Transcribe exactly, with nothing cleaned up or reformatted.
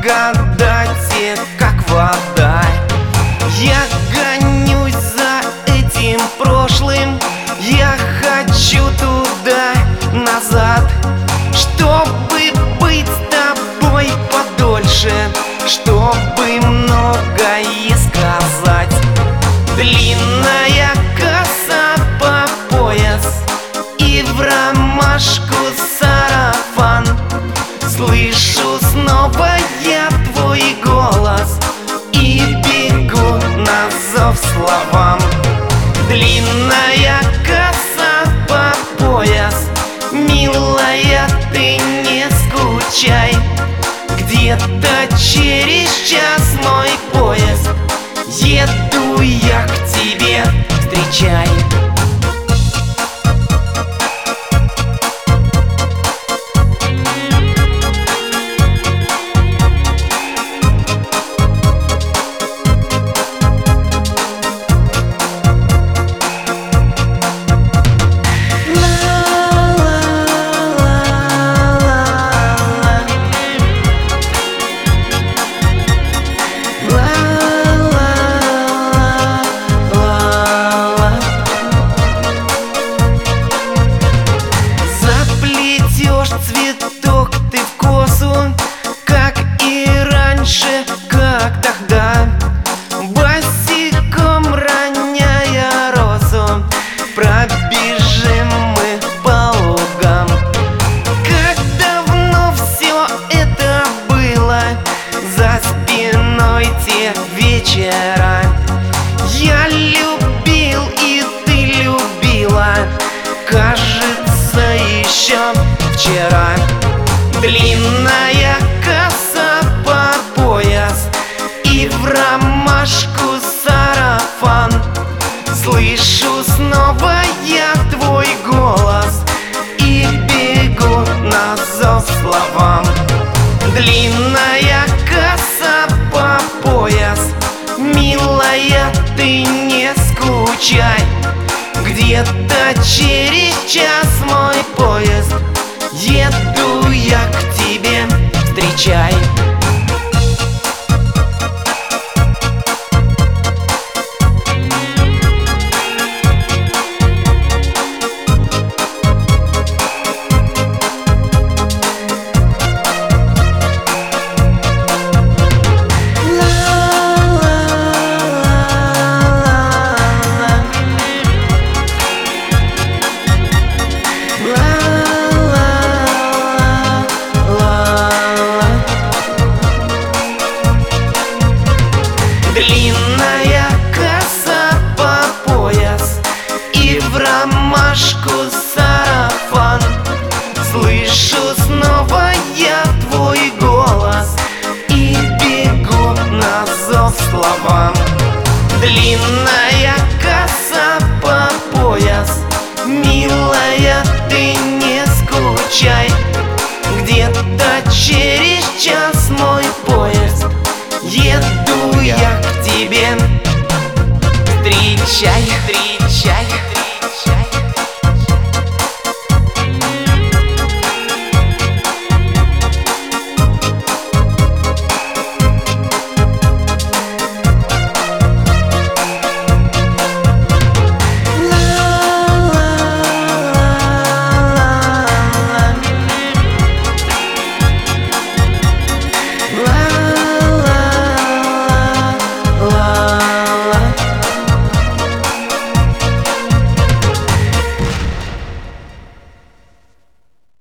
благодати, как вода. Я гонюсь за этим прошлым, я хочу туда, назад, чтобы быть с тобой подольше, чтобы многое сказать. Длинная коса по пояс и в ромашку сарафан. Слышу снова я твой голос и бегу на зов словам. Длинная коса по пояс, милая, ты не скучай. Где-то через час мой поезд, еду я к тебе, встречай. Цветок ты в косу, как и раньше, как тогда. Босиком роняя росу, пробежим мы по лугам. Как давно все это было, за спиной те вечера. Я любил и ты любила, кажется, еще вчера. Длинная коса по пояс и в ромашку сарафан. Слышу снова я твой голос и бегу на зов словам. Длинная коса по пояс, милая, ты не скучай. Где-то через час мой поезд, еду я к тебе, встречай.